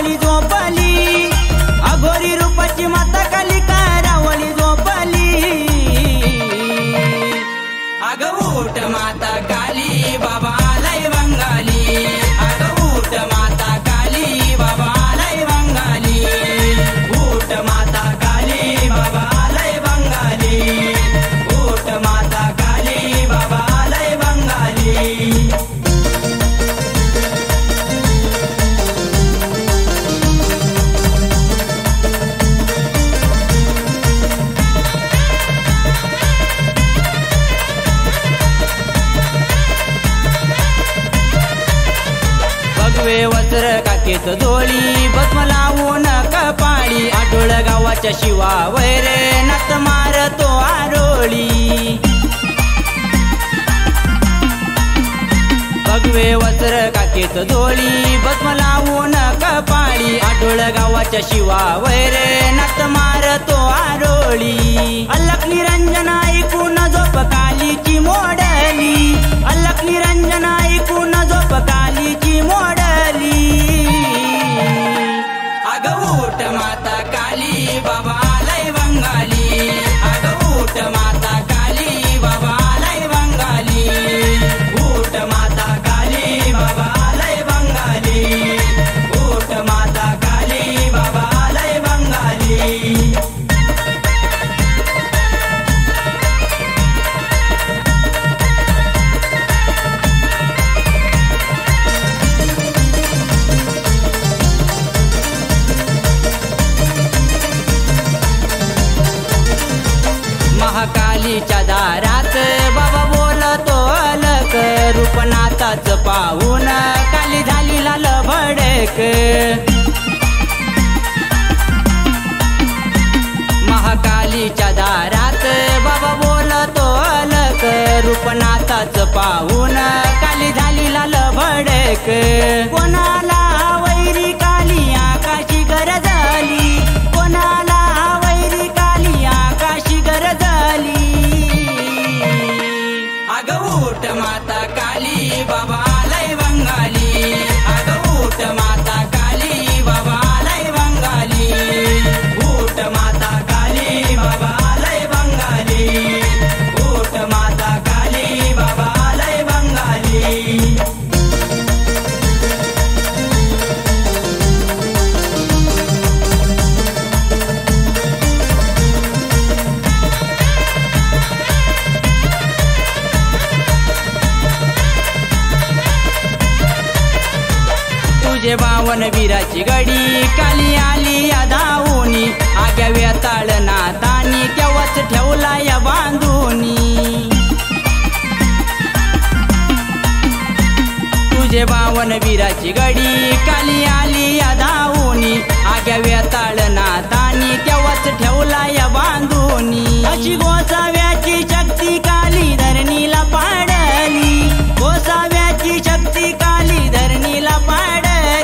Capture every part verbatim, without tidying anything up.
रावळी झोपली, अघोरी रूपाची माता कालिका रावळी झोपली। अग उठ माता काली बाबा आलाय बंगाली, अग उठ माता काली बाबा आलाय बंगाली, उठ माता काली बाबा आलाय बंगाली, उठ माता काली बाबा आलाय बंगाली। भगवे वस्त्र काकेत जोळी, भस्म लावून कपाळी, आठोळ गावाच्या शिवा वैरे नात मारतो आरोळी। भगवे वस्त्र काकेत जोळी, भस्म लावून कपाळी, आठोळ गावाच्या शिवा वैरे नात मारतो आरोळी। अल्लख निरंजन ऐकून झोप कालीची मोडली, अल्लख निरंजन ऐकून झोप कालीची मोडली। अग उठ माता काली बाबा आलाय बंगाली, अग उठ माता काली बाबा आलाय बंगाली, उठ माता काली बाबा आलाय बंगाली, उठ माता काली बाबा आलाय बंगाली। महाकालीच्या दारात बाबा बोलतो अलक, रूपनाथाच पाहून काली झाली लाल भडक। महाकालीच्या दारात बाबा बोलतो अलक, रूपनाथाच पाहून काली झाली लाल भडक। कोणाला वैरी काली आकाशी गरजली, कोणाला वैरी काली आकाशी गरजली। अग उठ माता काली बाबा आलाय बंगाली, अग उठ माता काली बाबा आलाय बंगाली, उठ माता काली बाबा आलाय बंगाली, उठ माता काली बाबा आलाय बंगाली। तुझे बावन वीराची गडी काली आली या धावूनी, आग्या वेताळ नातानी तेव्हाच ठेवला या बांधूनी। तुझे बावन वीराची गडी काली आली या धावूनी, आग्या वेताळ नातानी तेव्हाच ठेवला या बांधूनी। अशी गोसाव्याची शक्ती काली धरणीला पाडली, गोसाव्याची शक्ती काली धरणीला पाडली।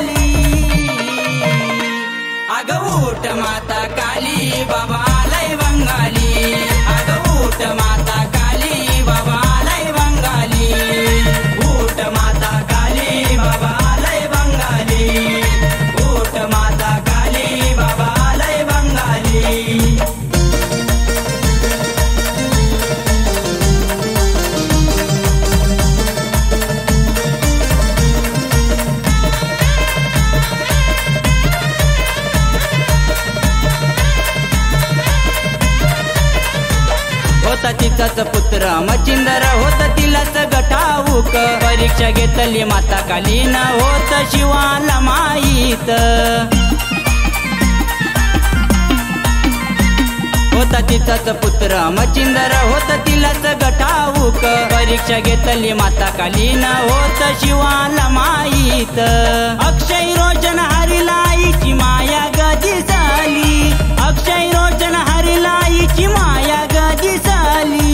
अग उठ माता काली बाबा आलाय बंगाली, अग उठ माता काली बाबा आलाय बंगाली, उठ माता काली बाबा आलाय बंगाली, उठ माता काली बाबा आलाय बंगाली। होता तिचाच पुत्र मचिंदर, होत तिलाच गठाऊक, परीक्षा घेतली माता कालीन होत शिवाला माहीत। होता तिचाच पुत्र मचिंदर, होत तिलाच गठाऊक, परीक्षा घेतली माता कालीन होत शिवाला माहीत। अक्षय रोशन हरिला आईची माया गदी झाली, अक्षय रोशन हरिला आईची माया गदी झाली।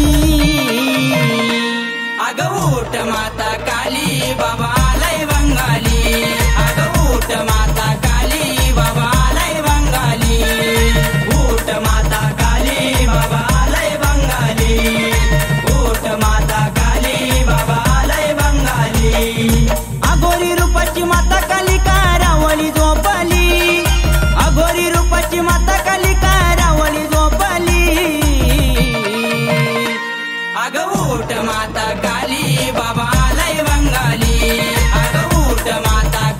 अग उठ माता काली बाबा आलाय बंगाली, अग उठ माता काली बाबा आलाय बंगाली, उठ माता काली बाबा आलाय बंगाली, उठ माता काली बाबा आलाय बंगाली। अघोरी रूपाची माता कालिका रावळी झोपली, उठ माता काली बाबा आलाय बंगाली अग उठ माता